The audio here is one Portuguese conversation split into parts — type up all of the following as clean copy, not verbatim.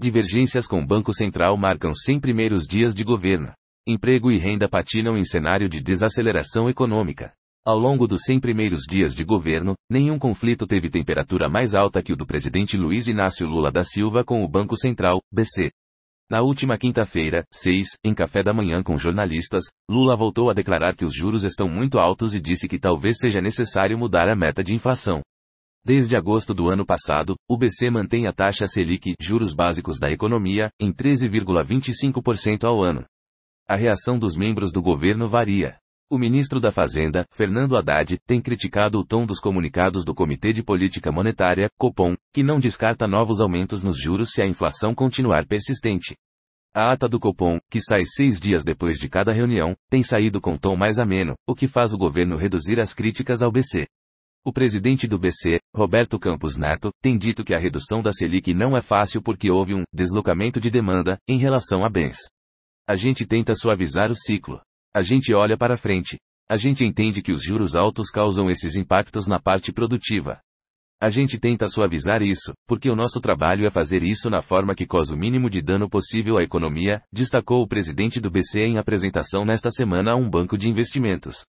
Divergências com o Banco Central marcam 100 primeiros dias de governo. Emprego e renda patinam em cenário de desaceleração econômica. Ao longo dos 100 primeiros dias de governo, nenhum conflito teve temperatura mais alta que o do presidente Luiz Inácio Lula da Silva com o Banco Central, BC. Na última quinta-feira, 6, em café da manhã com jornalistas, Lula voltou a declarar que os juros estão muito altos e disse que talvez seja necessário mudar a meta de inflação. Desde agosto do ano passado, o BC mantém a taxa Selic, juros básicos da economia, em 13,25% ao ano. A reação dos membros do governo varia. O ministro da Fazenda, Fernando Haddad, tem criticado o tom dos comunicados do Comitê de Política Monetária, Copom, que não descarta novos aumentos nos juros se a inflação continuar persistente. A ata do Copom, que sai 6 dias depois de cada reunião, tem saído com tom mais ameno, o que faz o governo reduzir as críticas ao BC. O presidente do BC, Roberto Campos Neto, tem dito que a redução da Selic não é fácil porque houve um deslocamento de demanda em relação a bens. A gente tenta suavizar o ciclo. A gente olha para frente. A gente entende que os juros altos causam esses impactos na parte produtiva. A gente tenta suavizar isso, porque o nosso trabalho é fazer isso na forma que causa o mínimo de dano possível à economia, destacou o presidente do BC em apresentação nesta semana a um banco de investimentos.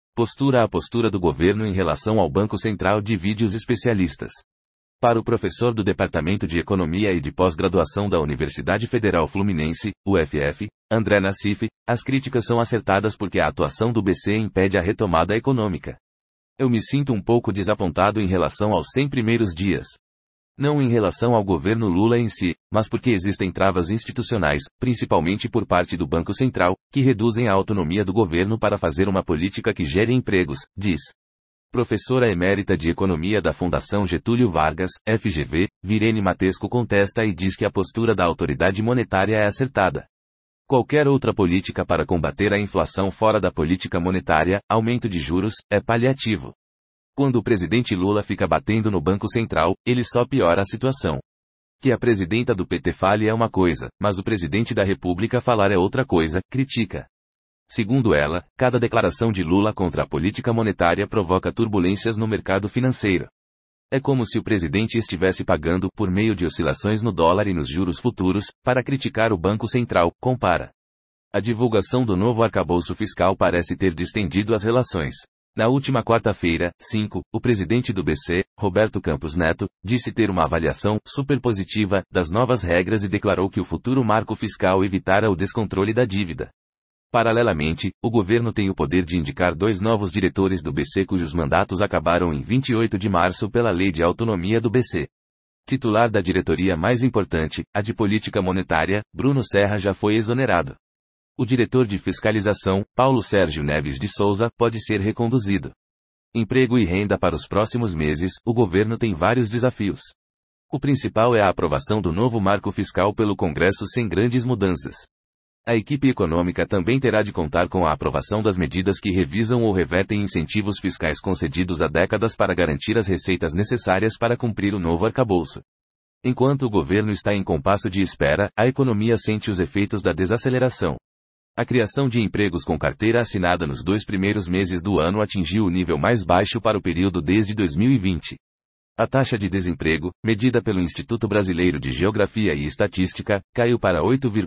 A postura do governo em relação ao Banco Central divide os especialistas. Para o professor do Departamento de Economia e de Pós-Graduação da Universidade Federal Fluminense, UFF, André Nassif, as críticas são acertadas porque a atuação do BC impede a retomada econômica. Eu me sinto um pouco desapontado em relação aos 100 primeiros dias. Não em relação ao governo Lula em si, mas porque existem travas institucionais, principalmente por parte do Banco Central, que reduzem a autonomia do governo para fazer uma política que gere empregos, diz. Professora emérita de Economia da Fundação Getúlio Vargas, FGV, Virene Matesco contesta e diz que a postura da autoridade monetária é acertada. Qualquer outra política para combater a inflação fora da política monetária, aumento de juros, é paliativo. Quando o presidente Lula fica batendo no Banco Central, ele só piora a situação. Que a presidenta do PT fale é uma coisa, mas o presidente da República falar é outra coisa, critica. Segundo ela, cada declaração de Lula contra a política monetária provoca turbulências no mercado financeiro. É como se o presidente estivesse pagando, por meio de oscilações no dólar e nos juros futuros, para criticar o Banco Central, compara. A divulgação do novo arcabouço fiscal parece ter distendido as relações. Na última quarta-feira, 5, o presidente do BC, Roberto Campos Neto, disse ter uma avaliação superpositiva das novas regras e declarou que o futuro marco fiscal evitara o descontrole da dívida. Paralelamente, o governo tem o poder de indicar 2 novos diretores do BC cujos mandatos acabaram em 28 de março pela Lei de Autonomia do BC. Titular da diretoria mais importante, a de política monetária, Bruno Serra já foi exonerado. O diretor de fiscalização, Paulo Sérgio Neves de Souza, pode ser reconduzido. Emprego e renda para os próximos meses, o governo tem vários desafios. O principal é a aprovação do novo marco fiscal pelo Congresso sem grandes mudanças. A equipe econômica também terá de contar com a aprovação das medidas que revisam ou revertem incentivos fiscais concedidos há décadas para garantir as receitas necessárias para cumprir o novo arcabouço. Enquanto o governo está em compasso de espera, a economia sente os efeitos da desaceleração. A criação de empregos com carteira assinada nos 2 primeiros meses do ano atingiu o nível mais baixo para o período desde 2020. A taxa de desemprego, medida pelo Instituto Brasileiro de Geografia e Estatística, caiu para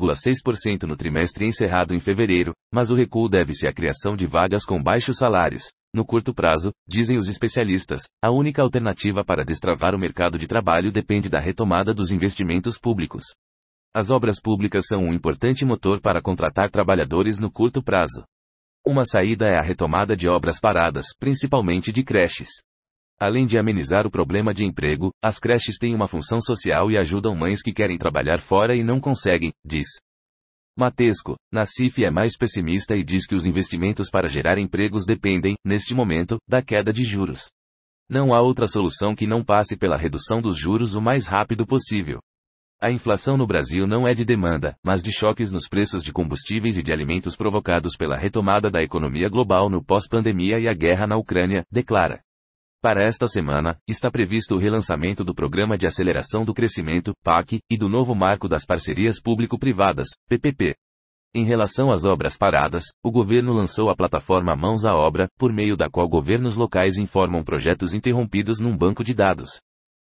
8,6% no trimestre encerrado em fevereiro, mas o recuo deve-se à criação de vagas com baixos salários. No curto prazo, dizem os especialistas, a única alternativa para destravar o mercado de trabalho depende da retomada dos investimentos públicos. As obras públicas são um importante motor para contratar trabalhadores no curto prazo. Uma saída é a retomada de obras paradas, principalmente de creches. Além de amenizar o problema de emprego, as creches têm uma função social e ajudam mães que querem trabalhar fora e não conseguem, diz Matesco. Nassif é mais pessimista e diz que os investimentos para gerar empregos dependem, neste momento, da queda de juros. Não há outra solução que não passe pela redução dos juros o mais rápido possível. A inflação no Brasil não é de demanda, mas de choques nos preços de combustíveis e de alimentos provocados pela retomada da economia global no pós-pandemia e a guerra na Ucrânia, declara. Para esta semana, está previsto o relançamento do Programa de Aceleração do Crescimento, PAC, e do novo Marco das Parcerias Público-Privadas, PPP. Em relação às obras paradas, o governo lançou a plataforma Mãos à Obra, por meio da qual governos locais informam projetos interrompidos num banco de dados.